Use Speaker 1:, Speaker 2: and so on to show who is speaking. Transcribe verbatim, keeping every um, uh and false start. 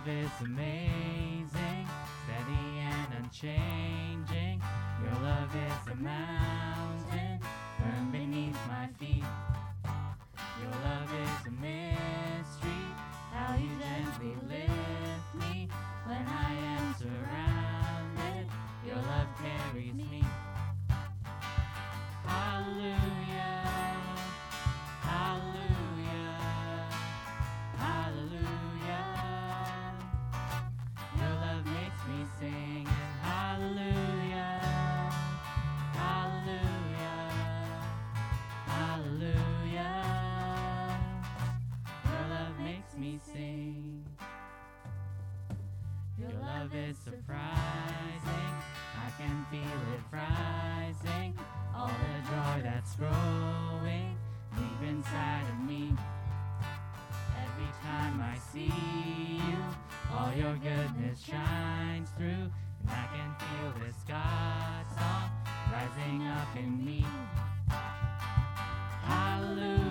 Speaker 1: love is amazing, steady and unchanging. Your love is a mountain firm beneath my feet. Your love is a mystery, how you gently lift me when I am surrounded. Your love carries me. Hallelujah, hallelujah, hallelujah. Your love makes me sing, and hallelujah, hallelujah, hallelujah. Your love makes me sing. Your love is surprising, I can feel it rising. All the joy that's growing deep inside of me. Every time I see you, all your goodness shines through, and I can feel this God song rising up in me. Hallelujah.